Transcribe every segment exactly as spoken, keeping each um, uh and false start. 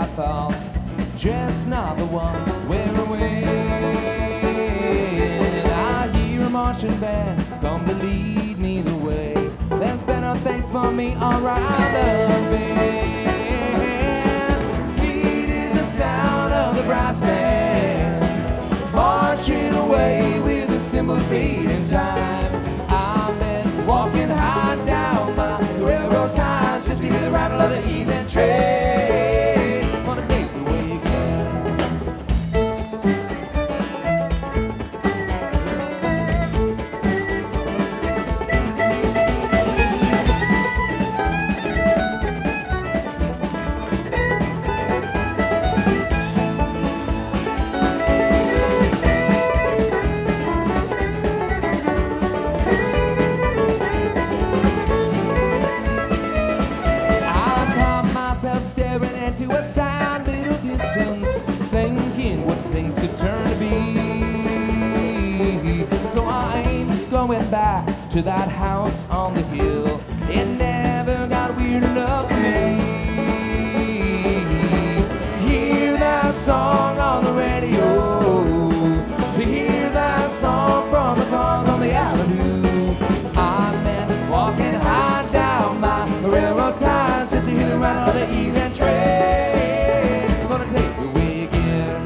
I thought, just not the one we're away. I hear a marching band come to lead me the way. There's better things for me around the bend. Sweet is the sound of the brass band, marching away with the cymbals beating time. I've been walking high down my railroad ties just to hear the rattle of the evening train. Wanna take me where you can. Staring into a sad little distance, thinking what things could turn to be. So I ain't going back to that house on the hill. It never got weird enough for me. Hear that song on the radio, to hear that song from the cars on the avenue. I've been walking high down my railroad ties just to hear the rattle of the evening train. Gonna take me away again.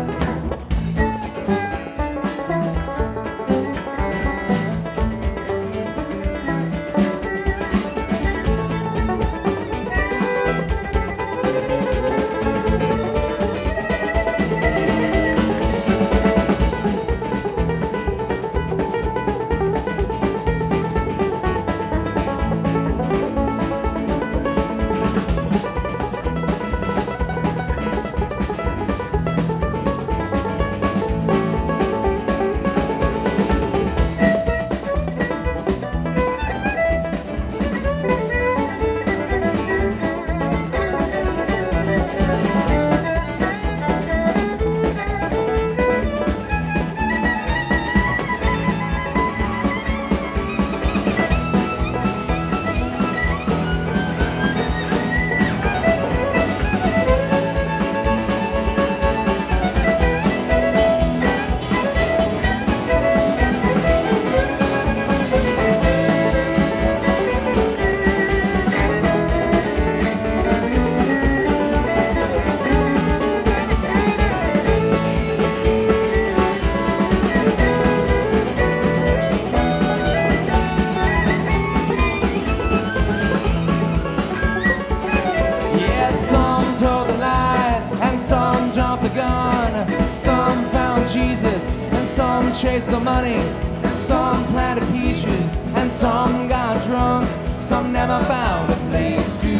Some jumped the gun, some found Jesus, and some chased the money. Some planted peaches, and some got drunk. Some never found a place to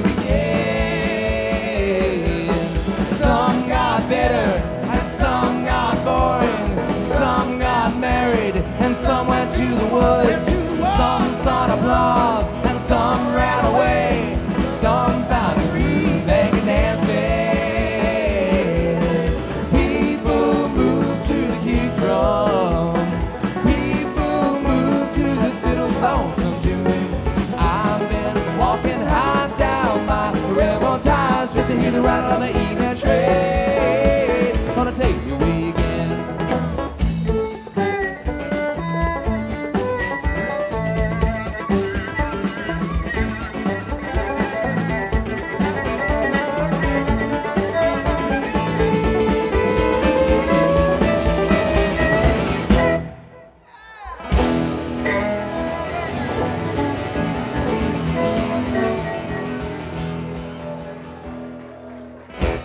begin. Some got bitter, and some got boring. Some got married, and some went to the woods. Some sought applause, and some ran away. Some